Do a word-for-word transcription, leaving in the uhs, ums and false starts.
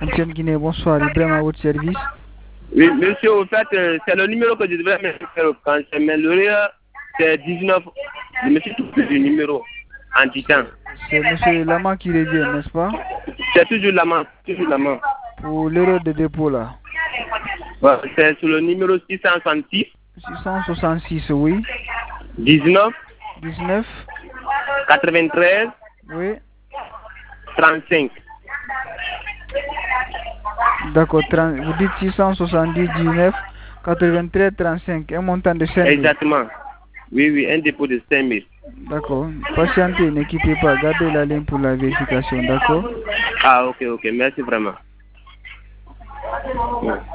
Antenne Guinée, bonsoir. Ibrahim à votre service. Oui, monsieur, au fait, euh, c'est le numéro que je devrais mettre quand je mets le c'est dix-neuf. Je me suis trompé du numéro en titan. C'est monsieur Lama qui revient, n'est-ce pas? C'est toujours Lama, toujours Lama. Pour l'erreur de dépôt là. Ouais, c'est sur le numéro six cent soixante-six. six cent soixante-six, oui. dix-neuf. dix-neuf. quatre-vingt-treize. Oui. trente-cinq. D'accord, vous dites six cent soixante-dix, dix-neuf, quatre-vingt-treize, trente-cinq, un montant de cinq mille. Exactement. Oui, oui, un dépôt de cinq mille. D'accord. Patientez, ne quittez pas, gardez la ligne pour la vérification, d'accord? Ah, ok, ok, merci vraiment. Ouais.